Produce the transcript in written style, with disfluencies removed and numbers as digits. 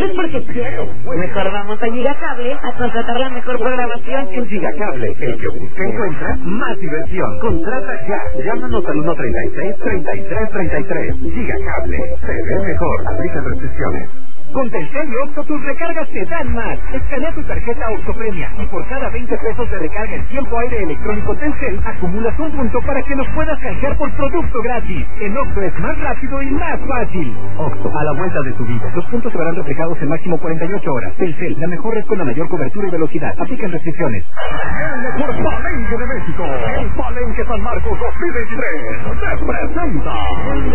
es porque quiero. Mejor vamos a Gigacable a contratar la mejor programación. En Gigacable, el que busca encuentra más diversión. Contrata ya. Llámanos al 136-3333. Gigacable. Se ve mejor. Aplica restricciones. Con Telcel y Oxxo tus recargas te dan más. Escanea tu tarjeta Oxxo Premia y por cada 20 pesos de recarga en tiempo aire electrónico Telcel acumulas un punto para que los puedas canjear por producto gratis. En Oxxo es más rápido y más fácil. Oxxo, a la vuelta de tu vida. Los puntos se verán reflejados en máximo 48 horas. Telcel, la mejor red con la mayor cobertura y velocidad. Aplican restricciones. El mejor Palenque de México. El Palenque San Marcos 2023. Se presenta